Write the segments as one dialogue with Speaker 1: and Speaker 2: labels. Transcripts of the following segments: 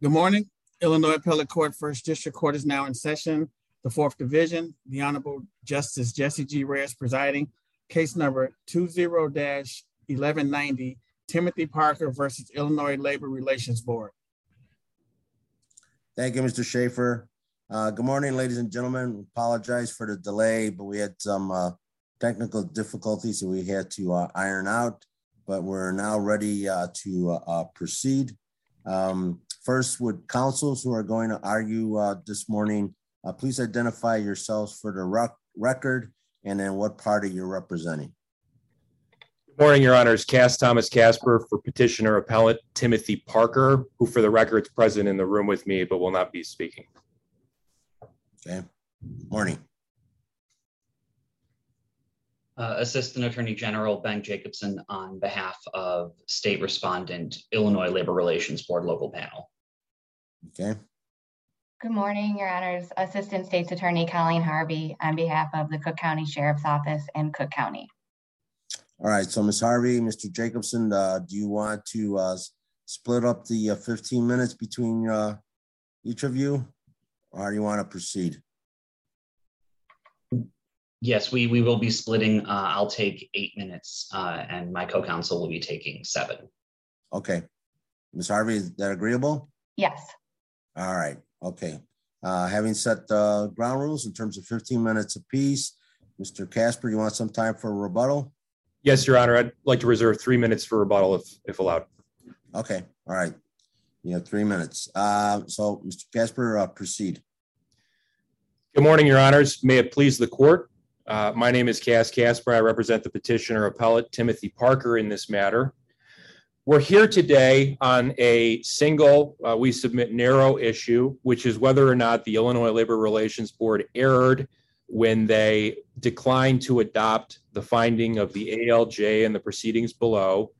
Speaker 1: Good morning. Illinois Appellate Court First District Court is now in session. The Fourth Division, the Honorable Justice Jesse G. Reyes presiding. Case number 20-1190, Timothy Parker versus Illinois Labor Relations Board.
Speaker 2: Thank you, Mr. Schaefer. Good morning, ladies and gentlemen. We apologize for the delay, but we had some technical difficulties that we had to iron out, but we're now ready to proceed. First, would counsels who are going to argue this morning, please identify yourselves for the record and then what party you're representing.
Speaker 3: Good morning, Your Honors. Cass Thomas Casper for Petitioner Appellate Timothy Parker, who for the record is present in the room with me, but will not be speaking.
Speaker 2: Okay. Morning.
Speaker 4: Assistant Attorney General Ben Jacobson on behalf of State Respondent, Illinois Labor Relations Board Local Panel.
Speaker 2: Okay.
Speaker 5: Good morning, Your Honors. Assistant State's Attorney Colleen Harvey on behalf of the Cook County Sheriff's Office and Cook County.
Speaker 2: All right. So, Ms. Harvey, Mr. Jacobson, do you want to split up the 15 minutes between each of you, or do you want to proceed?
Speaker 4: Yes, we will be splitting. I'll take 8 minutes and my co-counsel will be taking 7.
Speaker 2: Okay. Ms. Harvey, is that agreeable?
Speaker 5: Yes.
Speaker 2: All right. Okay. Having set the ground rules in terms of 15 minutes apiece, Mr. Casper, you want some time for a rebuttal?
Speaker 3: Yes, Your Honor. I'd like to reserve 3 minutes for rebuttal if allowed.
Speaker 2: Okay. All right. You have 3 minutes. So, Mr. Casper, proceed.
Speaker 3: Good morning, Your Honors. May it please the court. My name is Cass Casper. I represent the petitioner appellate Timothy Parker in this matter. We're here today on a single, we submit narrow issue, which is whether or not the Illinois Labor Relations Board erred when they declined to adopt the finding of the ALJ and the proceedings below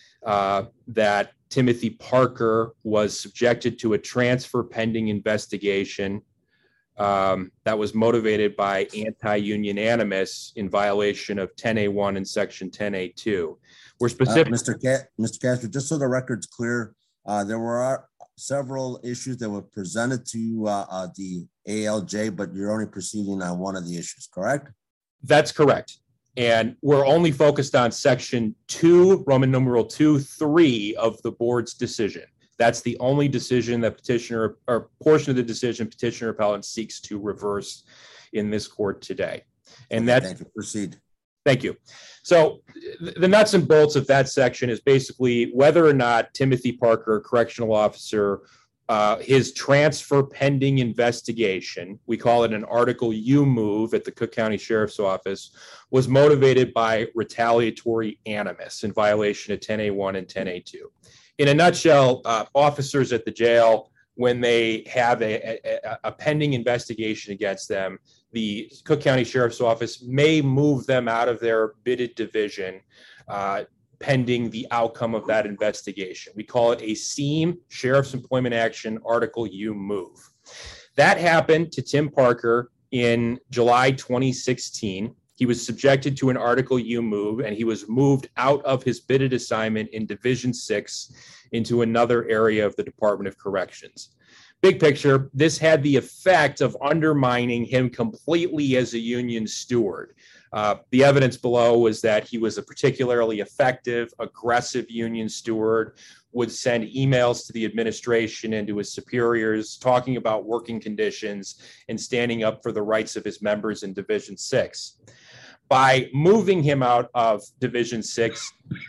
Speaker 3: that Timothy Parker was subjected to a transfer pending investigation that was motivated by anti-union animus in violation of 10A1 and Section 10A2. We're specific.
Speaker 2: Mr. Casper, just so the record's clear, there were several issues that were presented to the ALJ, but you're only proceeding on one of the issues, correct? That's
Speaker 3: correct. And we're only focused on Section 2, Roman numeral 2(3) of the board's decision. That's the only decision that petitioner or portion of the decision petitioner appellant seeks to reverse in this court today. And that's
Speaker 2: thank you. Proceed.
Speaker 3: Thank you. So the nuts and bolts of that section is basically whether or not Timothy Parker, correctional officer, his transfer pending investigation, we call it an Article U move at the Cook County Sheriff's Office, was motivated by retaliatory animus in violation of 10A1 and 10A2. In a nutshell, officers at the jail, when they have a pending investigation against them, the Cook County Sheriff's Office may move them out of their bidded division pending the outcome of that investigation. We call it a SEAM, Sheriff's Employment Action Article U move. That happened to Tim Parker in July 2016. He was subjected to an Article U move, and he was moved out of his bidded assignment in Division 6 into another area of the Department of Corrections. Big picture, this had the effect of undermining him completely as a union steward. The evidence below was that he was a particularly effective, aggressive union steward, would send emails to the administration and to his superiors talking about working conditions and standing up for the rights of his members in Division 6. By moving him out of Division 6,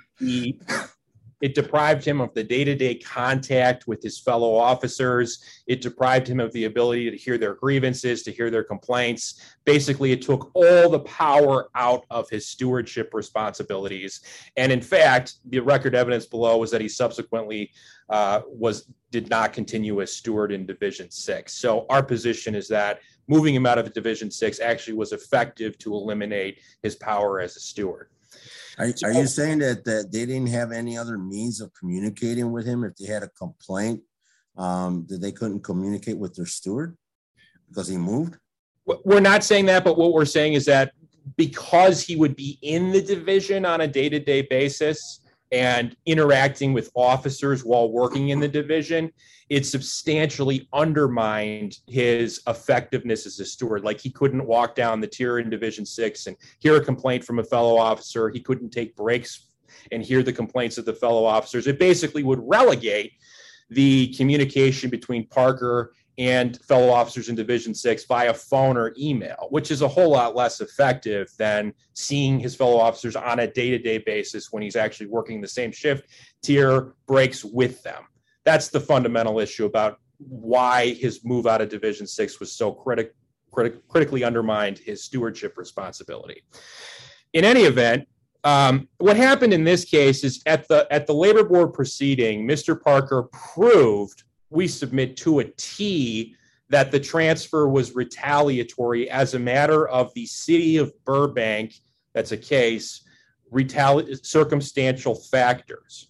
Speaker 3: it deprived him of the day-to-day contact with his fellow officers. It deprived him of the ability to hear their grievances, to hear their complaints. Basically, it took all the power out of his stewardship responsibilities. And in fact, the record evidence below was that he subsequently did not continue as steward in Division 6. So our position is that moving him out of Division 6 actually was effective to eliminate his power as a steward.
Speaker 2: Are you saying that they didn't have any other means of communicating with him if they had a complaint, that they couldn't communicate with their steward because he moved?
Speaker 3: We're not saying that, but what we're saying is that because he would be in the division on a day-to-day basis, and interacting with officers while working in the division, it substantially undermined his effectiveness as a steward. Like, he couldn't walk down the tier in Division 6 and hear a complaint from a fellow officer. He couldn't take breaks and hear the complaints of the fellow officers. It basically would relegate the communication between Parker and fellow officers in Division 6 via phone or email, which is a whole lot less effective than seeing his fellow officers on a day-to-day basis when he's actually working the same shift, tier, breaks with them. That's the fundamental issue about why his move out of Division 6 was so critically undermined his stewardship responsibility. In any event, what happened in this case is at the labor board proceeding, Mr. Parker proved, we submit to a T, that the transfer was retaliatory as a matter of the city of Burbank, that's a case, circumstantial factors.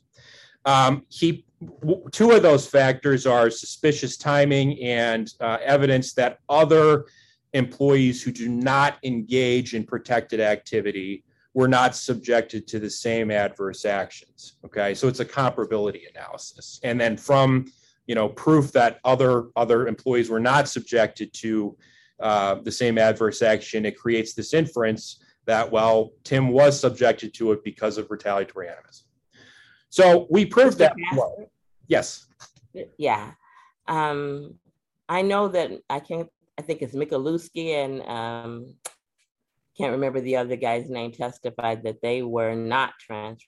Speaker 3: Two of those factors are suspicious timing and evidence that other employees who do not engage in protected activity were not subjected to the same adverse actions. Okay, so it's a comparability analysis. And then from proof that other employees were not subjected to the same adverse action, it creates this inference that, well, Tim was subjected to it because of retaliatory animus. So we proved that. Well, yes.
Speaker 6: Yeah. I know that I think it's Michalewski and can't remember the other guy's name, testified that they were not transferred.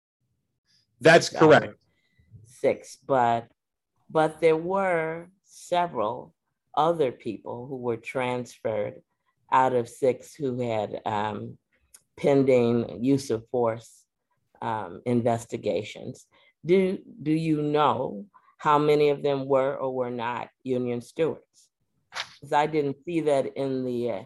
Speaker 3: That's correct.
Speaker 6: 6, but there were several other people who were transferred out of 6 who had pending use of force investigations. Do you know how many of them were or were not union stewards? Because I didn't see that in the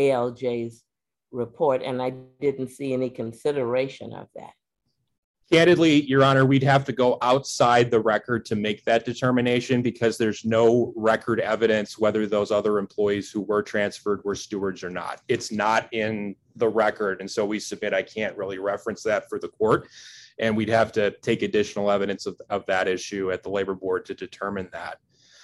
Speaker 6: ALJ's report, and I didn't see any consideration of that.
Speaker 3: Candidly, Your Honor, we'd have to go outside the record to make that determination because there's no record evidence whether those other employees who were transferred were stewards or not. It's not in the record, and so we submit I can't really reference that for the court, and we'd have to take additional evidence of that issue at the labor board to determine that.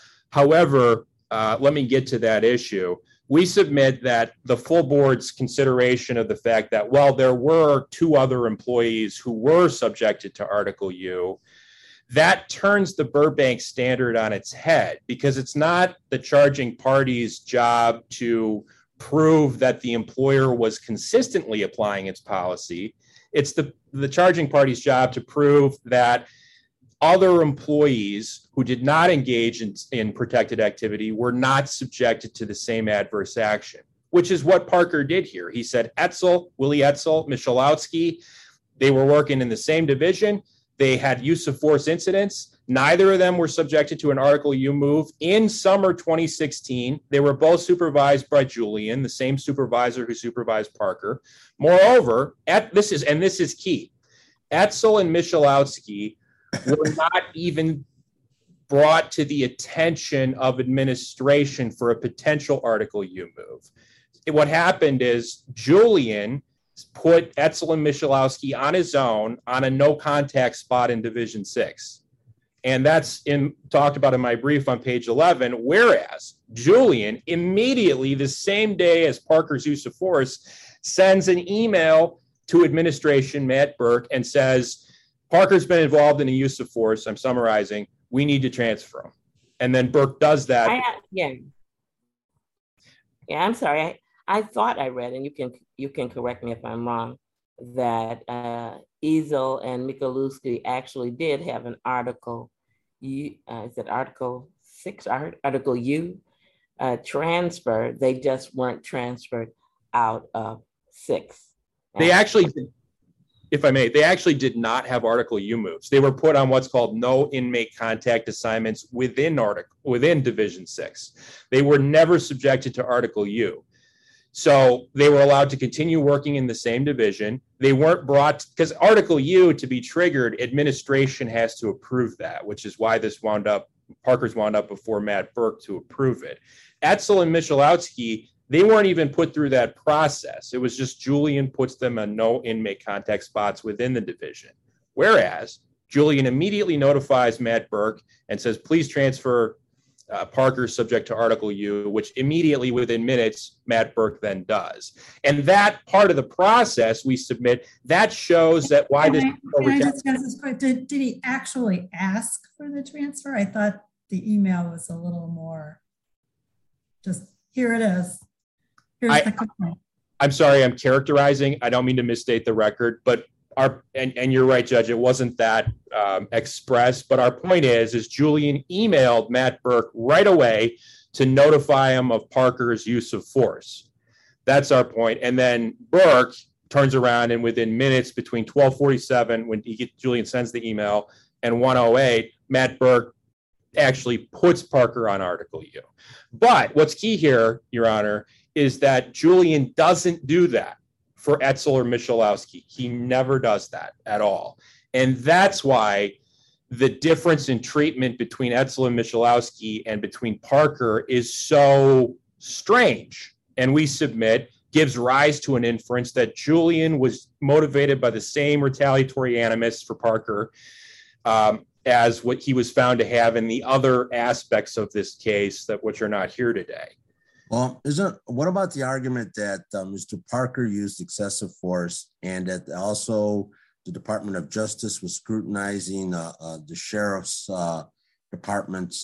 Speaker 3: However, let me get to that issue. We submit that the full board's consideration of the fact that, well, there were 2 other employees who were subjected to Article U, that turns the Burbank standard on its head because it's not the charging party's job to prove that the employer was consistently applying its policy. It's the charging party's job to prove that other employees who did not engage in protected activity were not subjected to the same adverse action, which is what Parker did here. He said Willie Etzel, Michalowski, they were working in the same division. They had use of force incidents. Neither of them were subjected to an Article U move. In summer 2016, they were both supervised by Julian, the same supervisor who supervised Parker. Moreover, this is key, Etzel and Michalowski were not even brought to the attention of administration for a potential Article U move. What happened is Julian put Etzel and Michalowski on his own on a no contact spot in Division 6. And that's talked about in my brief on page 11, whereas Julian immediately the same day as Parker's use of force sends an email to administration, Matt Burke, and says, Parker's been involved in a use of force. I'm summarizing. We need to transfer him. And then Burke does that.
Speaker 6: Yeah, I'm sorry. I thought I read, and you can correct me if I'm wrong, that Etzel and Michalewski actually did have an Article U, is it Article 6, Article U transfer. They just weren't transferred out of 6.
Speaker 3: They actually, if I may, they actually did not have Article U moves. They were put on what's called no inmate contact assignments within Division 6. They were never subjected to Article U. So they were allowed to continue working in the same division. They weren't brought, because Article U, to be triggered, administration has to approve that, which is why Parker's wound up before Matt Burke to approve it. Etzel and Michalowski, they weren't even put through that process. It was just Julian puts them on no inmate contact spots within the division. Whereas Julian immediately notifies Matt Burke and says, please transfer Parker subject to Article U, which immediately within minutes, Matt Burke then does. And that part of the process we submit, that shows that why this.
Speaker 7: Can I just ask this question? Did he actually ask for the transfer? I thought the email was a little more just, here it is. Here's the complaint.
Speaker 3: I'm sorry, I'm characterizing. I don't mean to misstate the record, but and you're right, Judge, it wasn't that express, but our point is Julian emailed Matt Burke right away to notify him of Parker's use of force. That's our point. And then Burke turns around and within minutes between 12:47 when Julian sends the email and 1:08, Matt Burke actually puts Parker on Article U. But what's key here, Your Honor, is that Julian doesn't do that for Etzel or Michalowski. He never does that at all. And that's why the difference in treatment between Etzel and Michalowski and between Parker is so strange. And we submit gives rise to an inference that Julian was motivated by the same retaliatory animus for Parker as what he was found to have in the other aspects of this case that which are not here today.
Speaker 2: Well, what about the argument that Mr. Parker used excessive force and that also the Department of Justice was scrutinizing the sheriff's department's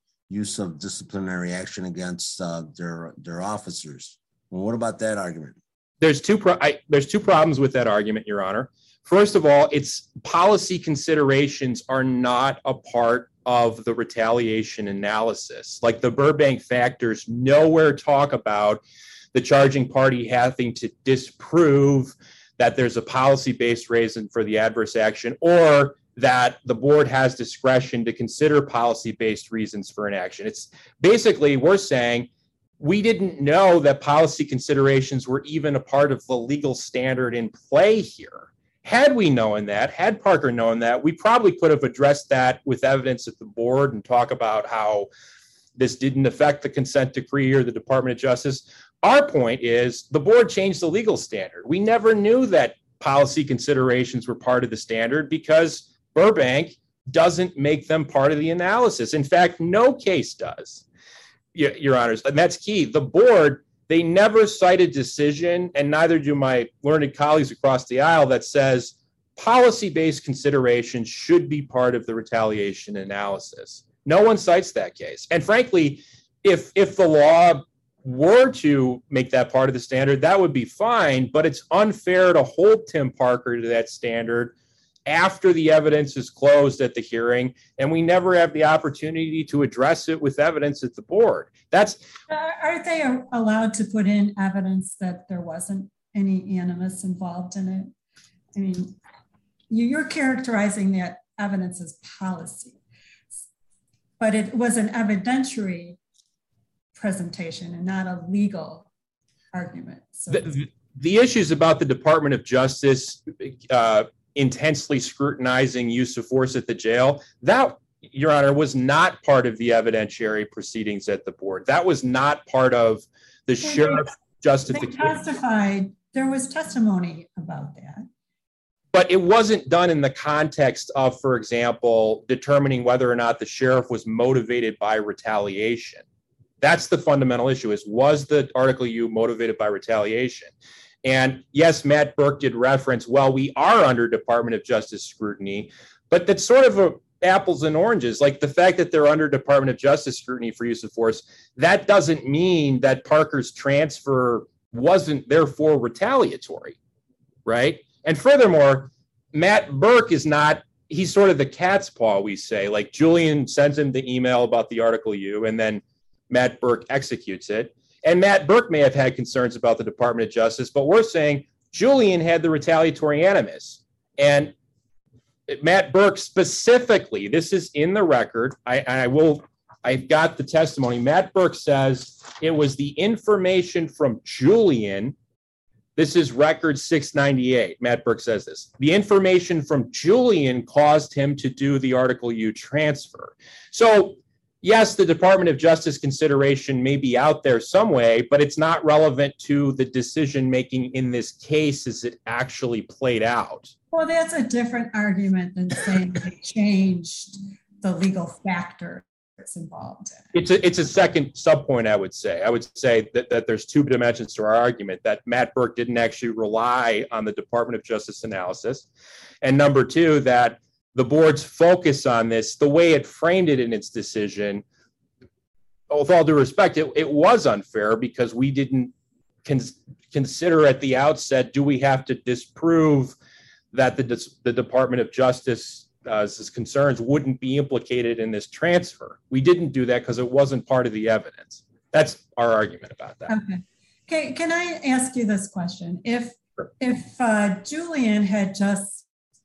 Speaker 2: use of disciplinary action against their officers? Well, what about that argument?
Speaker 3: There's two problems with that argument, Your Honor. First of all, its policy considerations are not a part of the retaliation analysis. Like the Burbank factors nowhere talk about the charging party having to disprove that there's a policy-based reason for the adverse action or that the board has discretion to consider policy-based reasons for an action. It's basically, we're saying we didn't know that policy considerations were even a part of the legal standard in play here. Had we known that, had Parker known that, we probably could have addressed that with evidence at the board and talk about how this didn't affect the consent decree or the Department of Justice. Our point is the board changed the legal standard. We never knew that policy considerations were part of the standard because Burbank doesn't make them part of the analysis. In fact, no case does, Your Honors, and that's key. The board, they never cite a decision, and neither do my learned colleagues across the aisle, that says policy-based considerations should be part of the retaliation analysis. No one cites that case. And frankly, if the law were to make that part of the standard, that would be fine, but it's unfair to hold Tim Parker to that standard after the evidence is closed at the hearing, and we never have the opportunity to address it with evidence at the board.
Speaker 7: Aren't they allowed to put in evidence that there wasn't any animus involved in it? I mean, you're characterizing that evidence as policy, but it was an evidentiary presentation and not a legal argument. So
Speaker 3: the issues about the Department of Justice intensely scrutinizing use of force at the jail, that, Your Honor, was not part of the evidentiary proceedings at the board. That was not part of the sheriff's justification.
Speaker 7: They testified, there was testimony about that.
Speaker 3: But it wasn't done in the context of, for example, determining whether or not the sheriff was motivated by retaliation. That's the fundamental issue, was the Article U motivated by retaliation? And yes, Matt Burke did reference, well, we are under Department of Justice scrutiny, but that's sort of apples and oranges. Like the fact that they're under Department of Justice scrutiny for use of force, that doesn't mean that Parker's transfer wasn't therefore retaliatory, right? And furthermore, Matt Burke is not, he's sort of the cat's paw, we say. Like Julian sends him the email about the Article U, and then Matt Burke executes it. And Matt Burke may have had concerns about the Department of Justice, but we're saying Julian had the retaliatory animus. And Matt Burke specifically, this is in the record, I've got the testimony. Matt Burke says it was the information from Julian. This is record 698. Matt Burke says this. The information from Julian caused him to do the Article U transfer. So, yes, the Department of Justice consideration may be out there some way, but it's not relevant to the decision making in this case as it actually played out.
Speaker 7: Well, that's a different argument than saying they changed the legal factor that's involved in it.
Speaker 3: It's a second subpoint, I would say. I would say that there's two dimensions to our argument, that Matt Burke didn't actually rely on the Department of Justice analysis. And number two, that the board's focus on this, the way it framed it in its decision, with all due respect, it was unfair because we didn't consider at the outset, do we have to disprove that the Department of Justice's concerns wouldn't be implicated in this transfer? We didn't do that because it wasn't part of the evidence. That's our argument about that.
Speaker 7: Okay, can I ask you this question? If Julian had just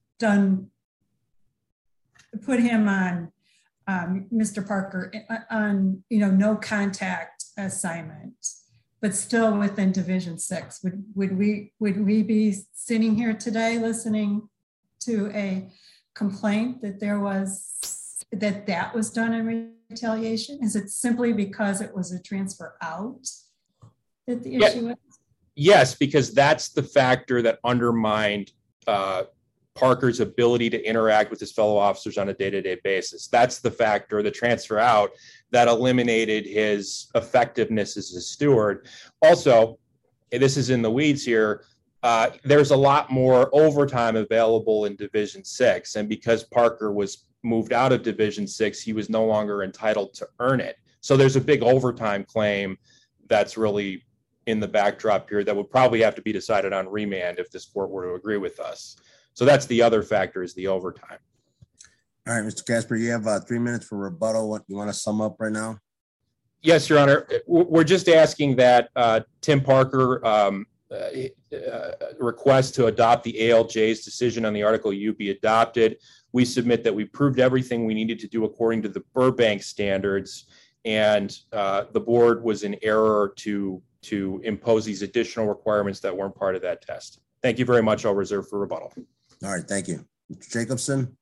Speaker 7: put him on Mr. Parker on no contact assignment, but still within Division 6, would we be sitting here today listening to a complaint that that was done in retaliation? Is it simply because it was a transfer out that the issue is?
Speaker 3: Yes, because that's the factor that undermined Parker's ability to interact with his fellow officers on a day-to-day basis. That's the factor, the transfer out, that eliminated his effectiveness as a steward. Also, this is in the weeds here, there's a lot more overtime available in Division 6. And because Parker was moved out of Division 6, he was no longer entitled to earn it. So there's a big overtime claim that's really in the backdrop here that would probably have to be decided on remand if this court were to agree with us. So that's the other factor, is the overtime.
Speaker 2: All right, Mr. Casper, you have 3 minutes for rebuttal. What you want to sum up right now?
Speaker 3: Yes, Your Honor. We're just asking that Tim Parker request to adopt the ALJ's decision on the Article U be adopted. We submit that we proved everything we needed to do according to the Burbank standards, and the board was in error to impose these additional requirements that weren't part of that test. Thank you very much. I'll reserve for rebuttal.
Speaker 2: All right, thank you. Mr. Jacobson?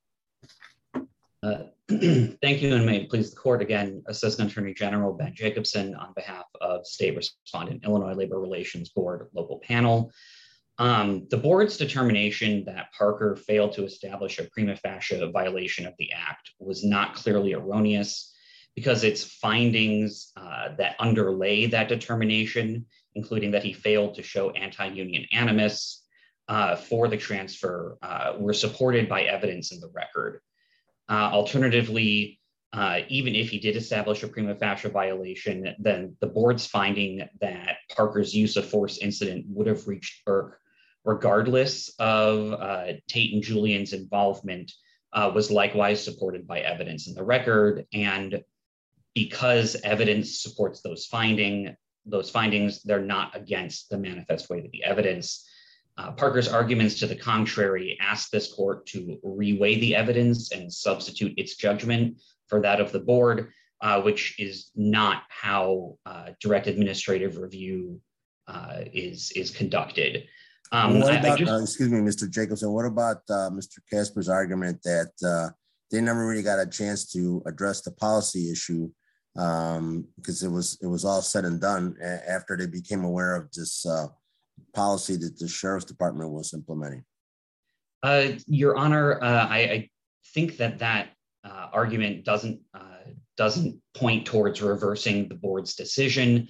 Speaker 4: Thank you, and may it please the court, again, Assistant Attorney General Ben Jacobson on behalf of State Respondent, Illinois Labor Relations Board Local Panel. The board's determination that Parker failed to establish a prima facie violation of the act was not clearly erroneous because its findings that underlay that determination, including that he failed to show anti-union animus for the transfer, were supported by evidence in the record. Alternatively, even if he did establish a prima facie violation, then the board's finding that Parker's use of force incident would have reached Burke regardless of Tate and Julian's involvement was likewise supported by evidence in the record. And because evidence supports those findings, they're not against the manifest weight of the evidence. Parker's arguments to the contrary ask this court to reweigh the evidence and substitute its judgment for that of the board, which is not how direct administrative review is conducted.
Speaker 2: Excuse me, Mr. Jacobson, what about Mr. Casper's argument that they never really got a chance to address the policy issue because it was all said and done after they became aware of this policy that the Sheriff's Department was implementing?
Speaker 4: Your Honor, I think that argument doesn't point towards reversing the board's decision.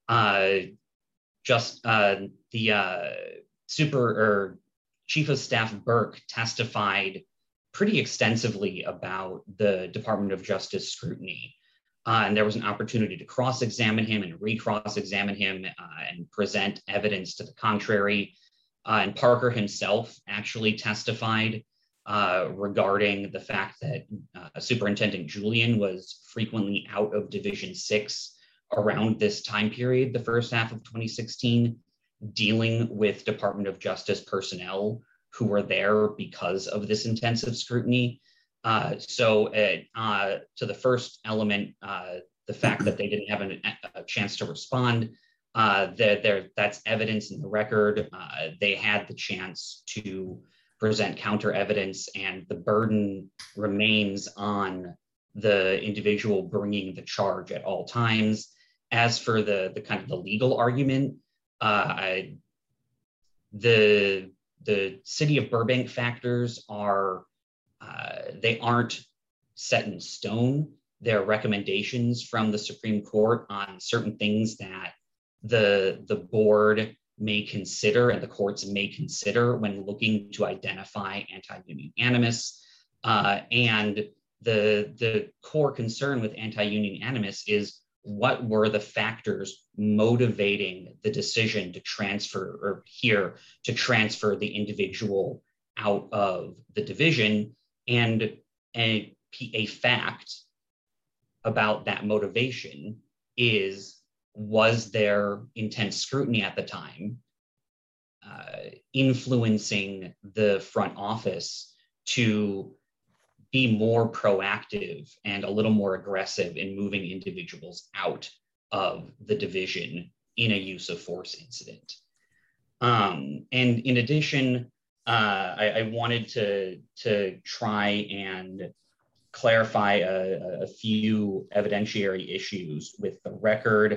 Speaker 4: Chief of Staff Burke testified pretty extensively about the Department of Justice scrutiny. And there was an opportunity to cross-examine him and re-cross-examine him and present evidence to the contrary. And Parker himself actually testified regarding the fact that Superintendent Julian was frequently out of Division 6 around this time period, the first half of 2016, dealing with Department of Justice personnel who were there because of this intensive scrutiny. So to the first element, the fact that they didn't have a chance to respond, that's evidence in the record. They had the chance to present counter evidence, and the burden remains on the individual bringing the charge at all times. As for the kind of the legal argument, the city of Burbank factors are, they aren't set in stone. They're recommendations from the Supreme Court on certain things that the board may consider and the courts may consider when looking to identify anti-union animus. And the core concern with anti-union animus is what were the factors motivating the decision to transfer the individual out of the division, and a fact about that motivation is, was there intense scrutiny at the time influencing the front office to be more proactive and a little more aggressive in moving individuals out of the division in a use of force incident. And in addition, I wanted to try and clarify a few evidentiary issues with the record.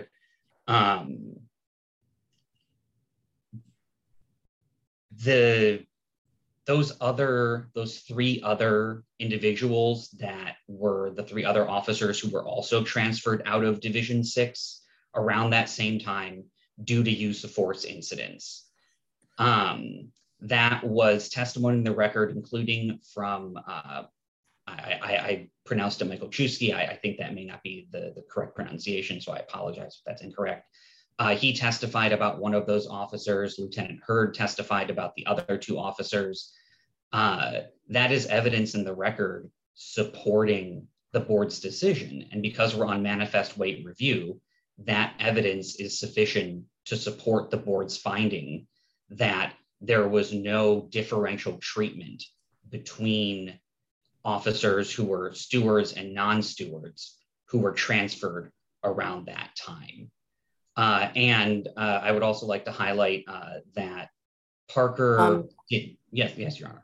Speaker 4: Those three other individuals that were the three other officers who were also transferred out of Division 6 around that same time due to use of force incidents. That was testimony in the record, including from, I pronounced it Michael Chusky. I think that may not be the correct pronunciation, so I apologize if that's incorrect. He testified about one of those officers. Lieutenant Hurd testified about the other two officers. That is evidence in the record supporting the board's decision. And because we're on manifest weight review, that evidence is sufficient to support the board's finding that there was no differential treatment between officers who were stewards and non-stewards who were transferred around that time. And I would also like to highlight that Parker, yes, Your Honor.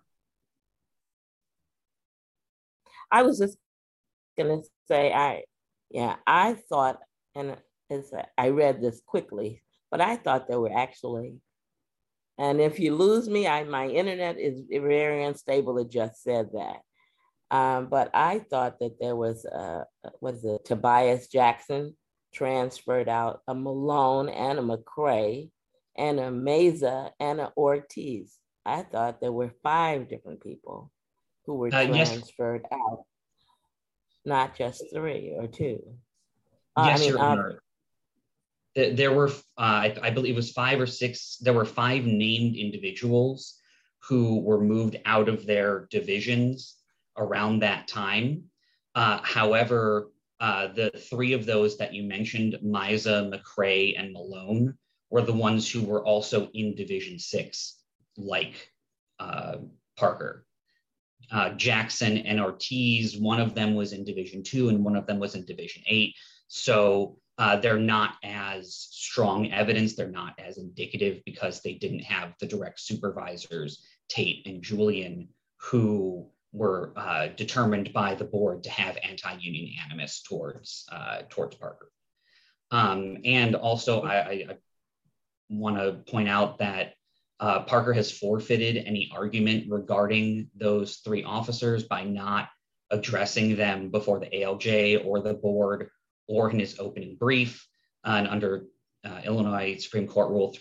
Speaker 6: I was just gonna say, I thought, and I read this quickly, but I thought there were actually, and if you lose me, my internet is very unstable. It just said that. But I thought that there was, Tobias Jackson transferred out, a Malone and a McCray and a Meza and a Ortiz. I thought there were 5 different people who were transferred out, not just 3 or 2.
Speaker 4: Yes, Your Honor. There were, I believe it was 5 or 6, there were 5 named individuals who were moved out of their divisions around that time. However, the 3 of those that you mentioned, Meza, McCray, and Malone, were the ones who were also in Division 6, like Parker. Jackson and Ortiz, one of them was in Division 2 and one of them was in Division 8. So they're not as strong evidence, they're not as indicative because they didn't have the direct supervisors, Tate and Julian, who were determined by the board to have anti-union animus towards Parker. And also, I want to point out that Parker has forfeited any argument regarding those 3 officers by not addressing them before the ALJ or the board or in his opening brief. And under Illinois Supreme Court Rule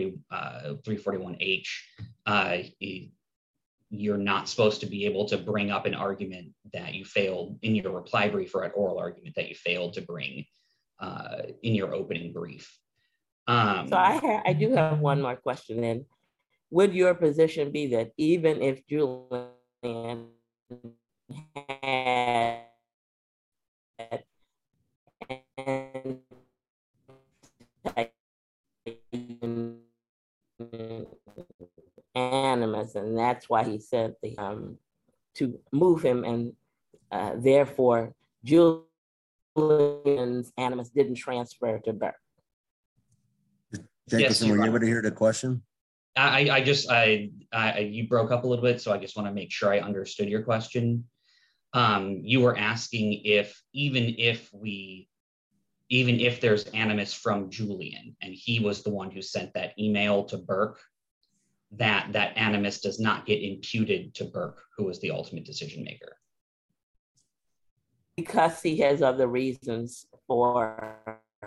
Speaker 4: 341H, you're not supposed to be able to bring up an argument that you failed in your reply brief or an oral argument that you failed to bring in your opening brief.
Speaker 6: So I do have one more question then. Would your position be that even if Julian had animus, and that's why he said to move him, and therefore Julian's animus didn't transfer to Burke?
Speaker 2: Jacobson, were you able to hear the question?
Speaker 4: You broke up a little bit, so I just want to make sure I understood your question. You were asking if even if there's animus from Julian, and he was the one who sent that email to Burke, that animus does not get imputed to Burke, who was the ultimate decision maker.
Speaker 6: Because he has other reasons or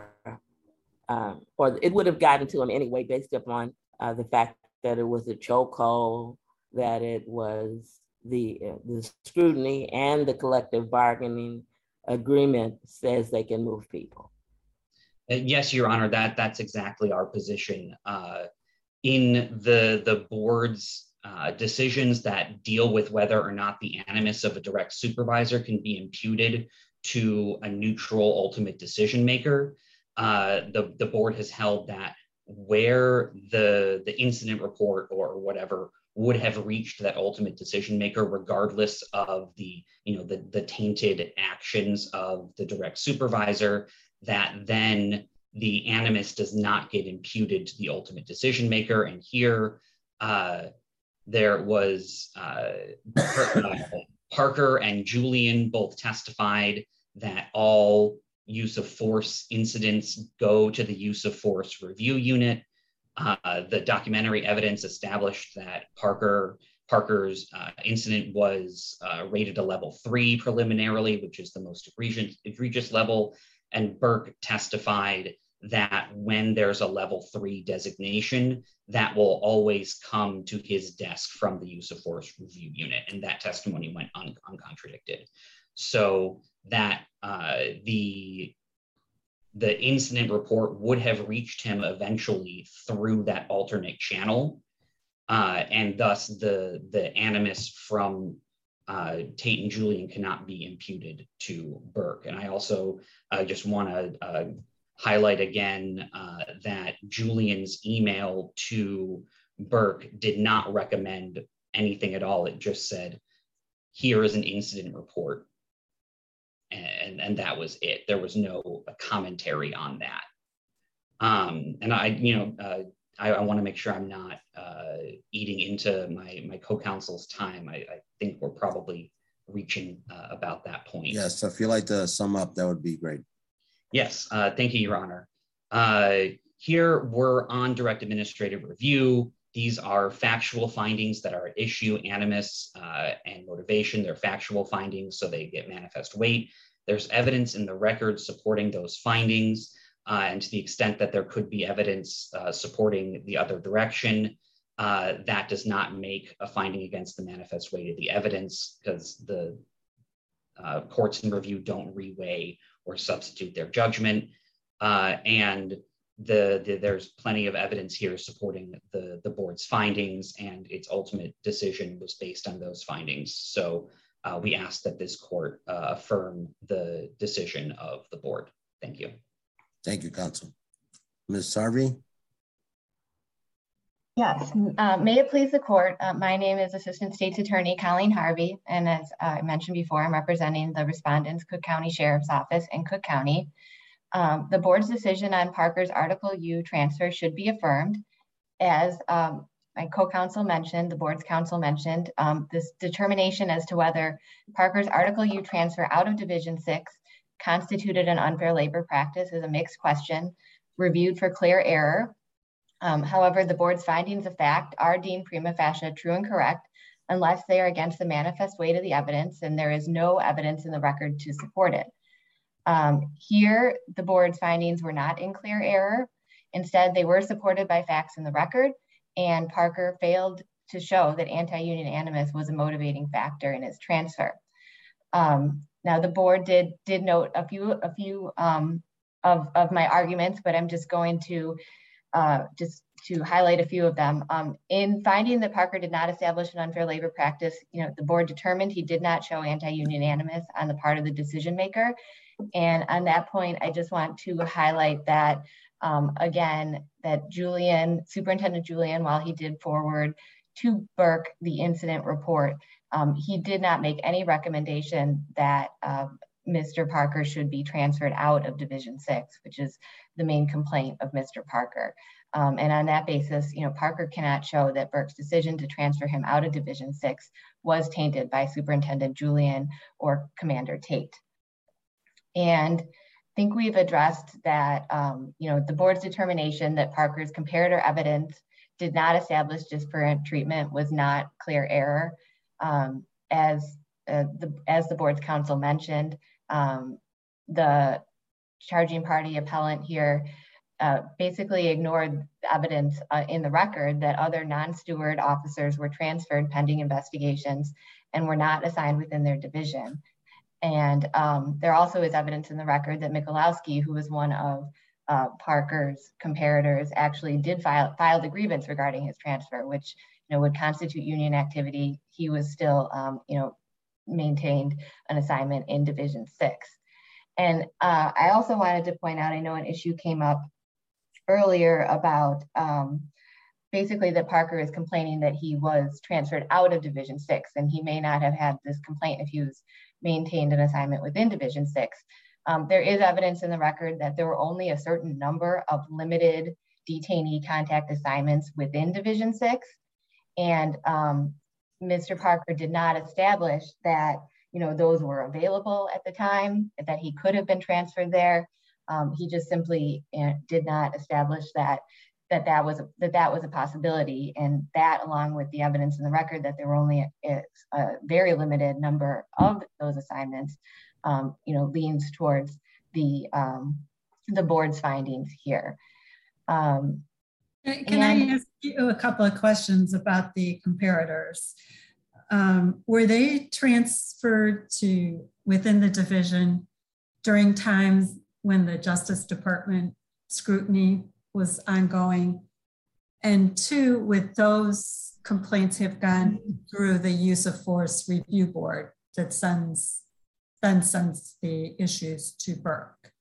Speaker 6: it would have gotten to him anyway, based upon the fact that it was a chokehold, that it was the scrutiny, and the collective bargaining agreement says they can move people.
Speaker 4: Yes, Your Honor, that's exactly our position. In the board's decisions that deal with whether or not the animus of a direct supervisor can be imputed to a neutral ultimate decision maker, the board has held that where the incident report or whatever would have reached that ultimate decision maker, regardless of the tainted actions of the direct supervisor, that then the animus does not get imputed to the ultimate decision maker. And here, there was Parker and Julian both testified that all use of force incidents go to the use of force review unit. The documentary evidence established that Parker's incident was rated a level 3 preliminarily, which is the most egregious level. And Burke testified that when there's a level 3 designation, that will always come to his desk from the use of force review unit. And that testimony went uncontradicted. So that the incident report would have reached him eventually through that alternate channel. And thus the animus from Tate and Julian cannot be imputed to Burke. And I also just want to highlight again that Julian's email to Burke did not recommend anything at all. It just said, here is an incident report. And that was it. There was no commentary on that. And I want to make sure I'm not eating into my co-counsel's time. I think we're probably reaching about that point.
Speaker 2: Yes, so if you'd like to sum up, that would be great.
Speaker 4: Yes, thank you, Your Honor. Here we're on direct administrative review. These are factual findings that are at issue, animus and motivation. They're factual findings, so they get manifest weight. There's evidence in the record supporting those findings, and to the extent that there could be evidence supporting the other direction, that does not make a finding against the manifest weight of the evidence, because the courts in review don't reweigh or substitute their judgment. And there's plenty of evidence here supporting the board's findings, and its ultimate decision was based on those findings. So we ask that this court affirm the decision of the board. Thank you.
Speaker 2: Thank you, counsel. Ms. Harvey?
Speaker 5: Yes, may it please the court. My name is Assistant State's Attorney Colleen Harvey, and as I mentioned before, I'm representing the respondents, Cook County Sheriff's Office and Cook County. The board's decision on Parker's Article U transfer should be affirmed. As my co-counsel mentioned, the board's counsel mentioned, this determination as to whether Parker's Article U transfer out of Division 6 constituted an unfair labor practice is a mixed question, reviewed for clear error. However, the board's findings of fact are deemed prima facie true and correct unless they are against the manifest weight of the evidence, and there is no evidence in the record to support it. Here, the board's findings were not in clear error. Instead, they were supported by facts in the record, and Parker failed to show that anti-union animus was a motivating factor in his transfer. Now, the board did note a few of my arguments, but I'm just going to highlight a few of them. In finding that Parker did not establish an unfair labor practice, the board determined he did not show anti-union animus on the part of the decision maker. And on that point, I just want to highlight that, again, that Superintendent Julian, while he did forward to Burke the incident report, he did not make any recommendation that Mr. Parker should be transferred out of Division 6, which is the main complaint of Mr. Parker. And on that basis, Parker cannot show that Burke's decision to transfer him out of Division 6 was tainted by Superintendent Julian or Commander Tate. And I think we've addressed that, the board's determination that Parker's comparator evidence did not establish disparate treatment was not clear error. As the board's counsel mentioned, the charging party appellant here basically ignored evidence in the record that other non-steward officers were transferred pending investigations and were not assigned within their division. And there also is evidence in the record that Michalowski, who was one of Parker's comparators, actually did file the grievance regarding his transfer, which would constitute union activity. He was still, maintained an assignment in Division 6. And I also wanted to point out, I know an issue came up earlier about basically that Parker is complaining that he was transferred out of Division 6, and he may not have had this complaint if he was maintained an assignment within Division 6. There is evidence in the record that there were only a certain number of limited detainee contact assignments within Division 6. And Mr. Parker did not establish that, those were available at the time, that he could have been transferred there. He just simply did not establish that was a possibility. And that, along with the evidence in the record that there were only a very limited number of those assignments, leans towards the board's findings here.
Speaker 7: Can I ask you a couple of questions about the comparators? Were they transferred to within the division during times when the Justice Department scrutiny was ongoing? And two, would those complaints have gone through the use of force review board that then sends the issues to Burke?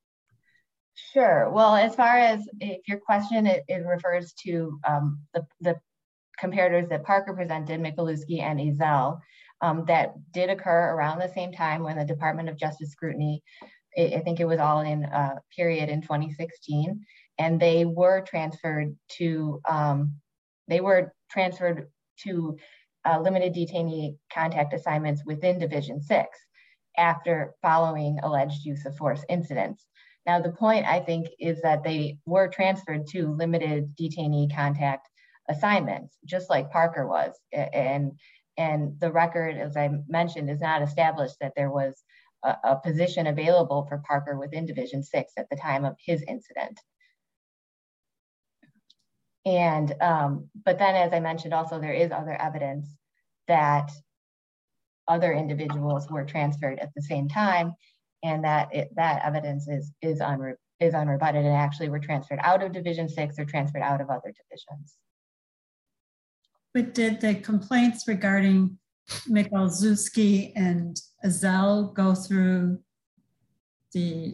Speaker 5: Sure. Well, as far as if your question, it refers to the comparators that Parker presented, Michalowski and Ezell, that did occur around the same time when the Department of Justice scrutiny, I think it was all in a period in 2016, and they were transferred to limited detainee contact assignments within Division 6 after following alleged use of force incidents. Now, the point, I think, is that they were transferred to limited detainee contact assignments, just like Parker was. And the record, as I mentioned, is not established that there was a position available for Parker within Division 6 at the time of his incident. And, but then, as I mentioned, also there is other evidence that other individuals were transferred at the same time, and that evidence is unrebutted and actually were transferred out of Division 6 or transferred out of other divisions.
Speaker 7: But did the complaints regarding Michalowski and Ezell go through the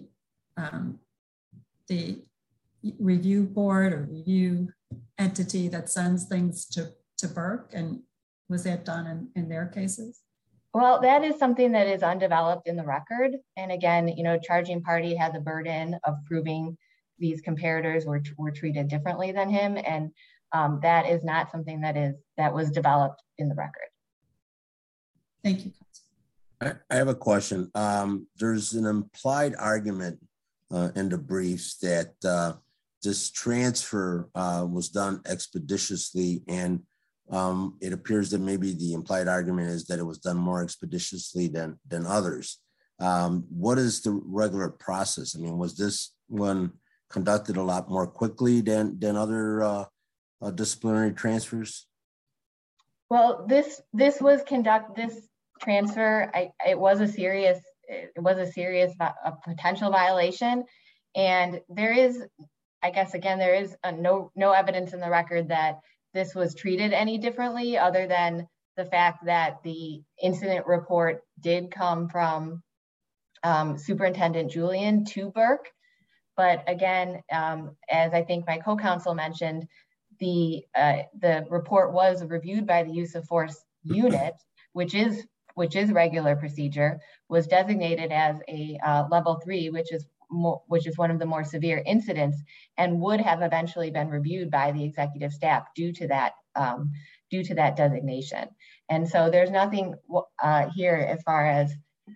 Speaker 7: review board or review entity that sends things to Burke? And was that done in their cases?
Speaker 5: Well, that is something that is undeveloped in the record. And again, charging party had the burden of proving these comparators were treated differently than him. And that is not something that was developed in the record.
Speaker 7: Thank you.
Speaker 2: I have a question. There's an implied argument in the briefs that this transfer was done expeditiously, and it appears that maybe the implied argument is that it was done more expeditiously than others. What is the regular process? I mean, was this one conducted a lot more quickly than other disciplinary transfers?
Speaker 5: Well, this transfer, it was a serious potential violation, and there is, I guess, again, there is no evidence in the record that this was treated any differently, other than the fact that the incident report did come from Superintendent Julian to Burke. But again, as I think my co-counsel mentioned, the report was reviewed by the use of force unit, which is regular procedure, was designated as a level 3, which is one of the more severe incidents, and would have eventually been reviewed by the executive staff due to that designation. And so there's nothing here as far as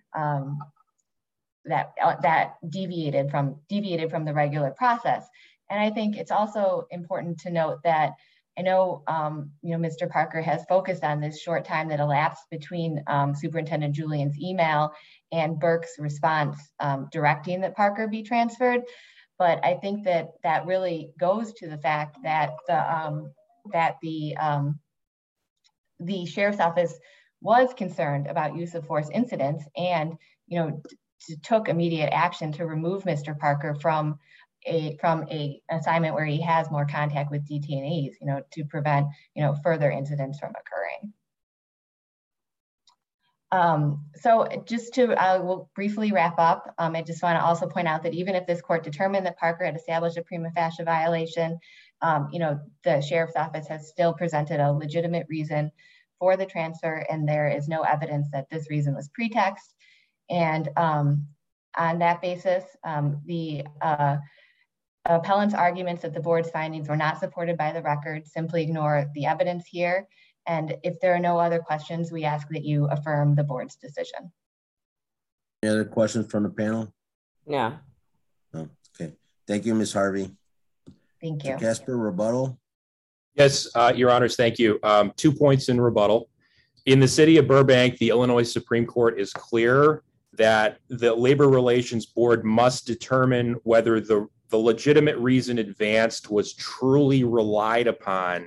Speaker 5: that deviated from the regular process. And I think it's also important to note that I know, Mr. Parker has focused on this short time that elapsed between Superintendent Julian's email and Burke's response directing that Parker be transferred. But I think that really goes to the fact that the sheriff's office was concerned about use of force incidents and, took immediate action to remove Mr. Parker from a assignment where he has more contact with detainees, to prevent, further incidents from occurring. So just to we'll briefly wrap up, I just want to also point out that even if this court determined that Parker had established a prima facie violation, the sheriff's office has still presented a legitimate reason for the transfer, and there is no evidence that this reason was pretext. And on that basis, the appellant's arguments that the board's findings were not supported by the record simply ignore the evidence here. And if there are no other questions, we ask that you affirm the board's decision.
Speaker 2: Any other questions from the panel?
Speaker 6: No.
Speaker 2: No. Okay. Thank you, Ms. Harvey.
Speaker 5: Thank you.
Speaker 2: Casper, rebuttal?
Speaker 3: Yes, Your Honors, thank you. 2 points in rebuttal. In the city of Burbank, the Illinois Supreme Court is clear that the Labor Relations Board must determine whether the legitimate reason advanced was truly relied upon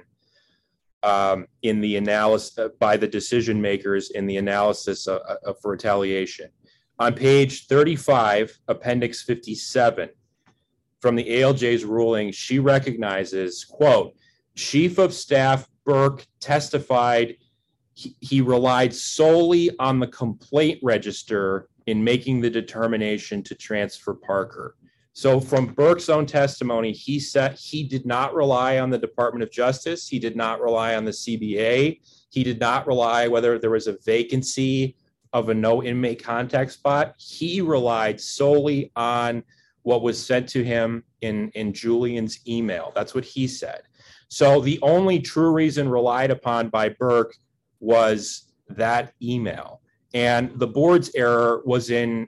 Speaker 3: in the analysis by the decision makers in the analysis for retaliation. On page 35, Appendix 57, from the ALJ's ruling, she recognizes, quote, Chief of Staff Burke testified he relied solely on the complaint register in making the determination to transfer Parker. So from Burke's own testimony, he said he did not rely on the Department of Justice. He did not rely on the CBA. He did not rely whether there was a vacancy of a no inmate contact spot. He relied solely on what was sent to him in Julian's email. That's what he said. So the only true reason relied upon by Burke was that email. And the board's error was in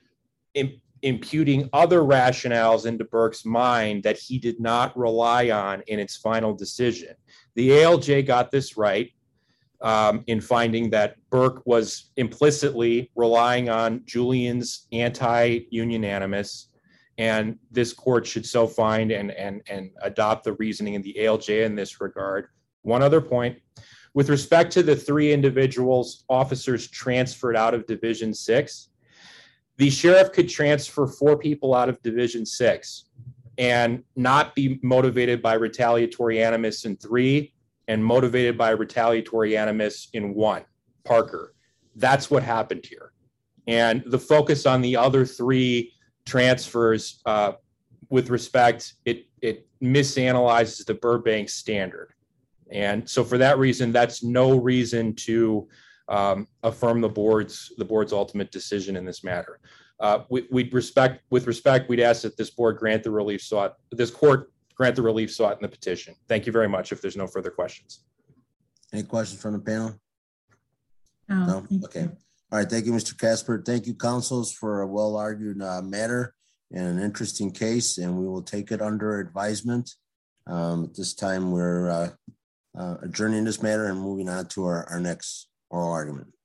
Speaker 3: imputing other rationales into Burke's mind that he did not rely on in its final decision. The ALJ got this right in finding that Burke was implicitly relying on Julian's anti-union animus, and this court should so find and adopt the reasoning in the ALJ in this regard. One other point, with respect to the 3 officers transferred out of Division 6, the sheriff could transfer 4 people out of Division 6 and not be motivated by retaliatory animus in 3 and motivated by retaliatory animus in 1, Parker. That's what happened here. And the focus on the other 3 transfers, with respect, it misanalyzes the Burbank standard. And so for that reason, that's no reason to affirm the board's ultimate decision in this matter. With respect, we'd ask that this board grant the relief sought, this court grant the relief sought in the petition. Thank you very much. If there's no further questions.
Speaker 2: Any questions from the panel?
Speaker 7: No.
Speaker 2: Okay. All right. Thank you, Mr. Casper. Thank you, counsels, for a well-argued matter and an interesting case, and we will take it under advisement. At this time, we're adjourning this matter and moving on to our next oral argument.